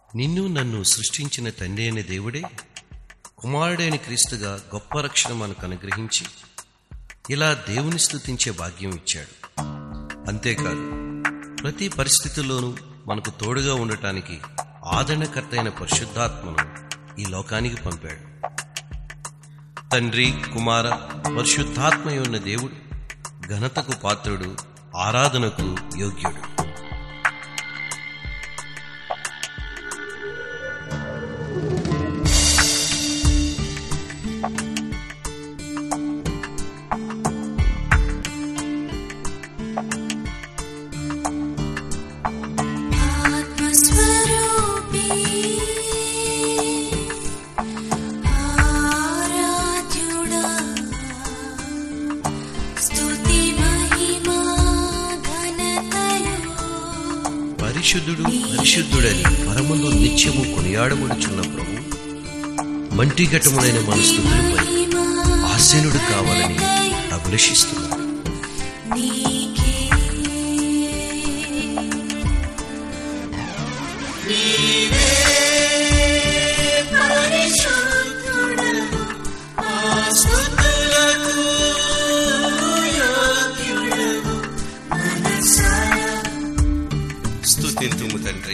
నిన్ను నన్ను సృష్టించిన తండ్రి అయిన దేవుడే కుమారుడైన క్రీస్తుగా గొప్ప రక్షణ మనకు అనుగ్రహించి ఇలా దేవుని స్తుతించే భాగ్యం ఇచ్చాడు. అంతేకాదు, ప్రతి పరిస్థితుల్లోనూ మనకు తోడుగా ఉండటానికి ఆదరణకర్త అయిన పరిశుద్ధాత్మను ఈ లోకానికి పంపాడు. తండ్రి, కుమార, పరిశుద్ధాత్మయ ఉన్న దేవుడు ఘనతకు పాత్రుడు, ఆరాధనకు యోగ్యుడు. పరిశుద్ధుడు పరిశుద్ధుడని పరమంలో నిత్యము కొనియాడబడుచున్న ప్రభు మంటిఘటములైన మన స్తుతులపై ఆసీనుడు కావాలని అభిలషిస్తున్నాడు. స్తుతింతుము తండ్రి.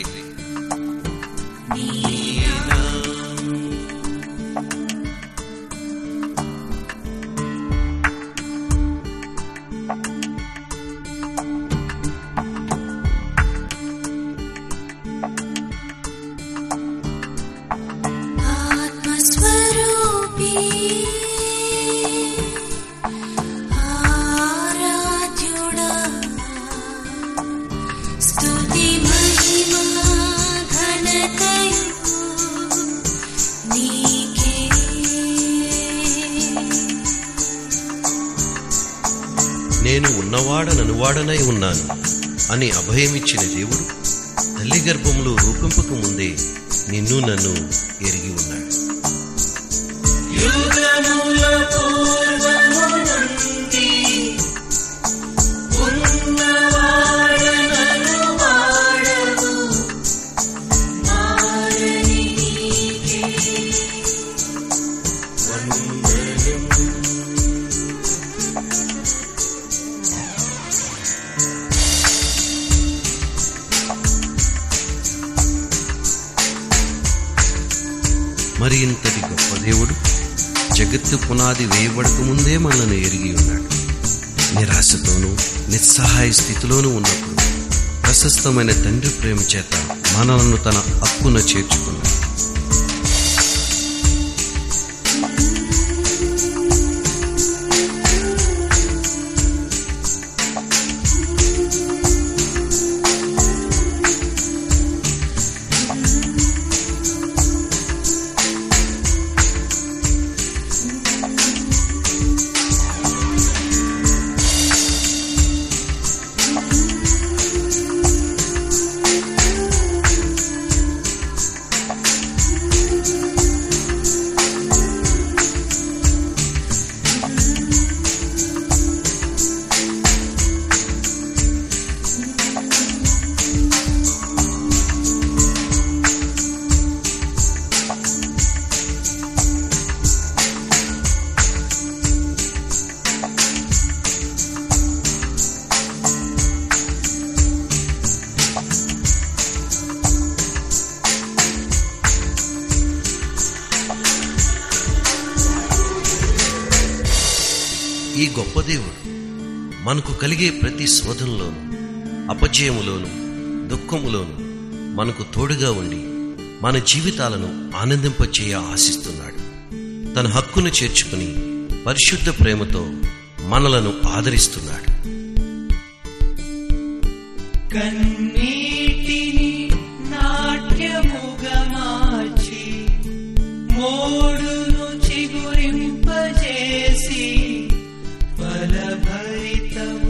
నేను ఉన్నవాడననువాడనై ఉన్నాను అని అభయమిచ్చిన దేవుడు తల్లి గర్భంలో రూపింపక ముందే నిన్ను నన్ను ఎరిగి ఉన్నాడు. మరి ఇంతటి గొప్ప దేవుడు జగత్తు పునాది వేయబడక ముందే మనల్ని ఎరిగి ఉన్నాడు. నిరాశతోనూ నిస్సహాయ స్థితిలోనూ ఉన్నప్పుడు ప్రశస్తమైన తండ్రి ప్రేమ చేత మనలను తన హక్కున చేర్చుకున్నాడు. ఈ గొప్ప దేవుడు మనకు కలిగే ప్రతి శోధనలోను, అపజయములోను, దుఃఖములోను మనకు తోడుగా ఉండి మన జీవితాలను ఆనందింపచేయ ఆశిస్తున్నాడు. తన హక్కును చేర్చుకుని పరిశుద్ధ ప్రేమతో మనలను ఆదరిస్తున్నాడు. కన్నీటిని నాట్యముగా మార్చి మోడును చిగురింపజేసి ఫలభరితం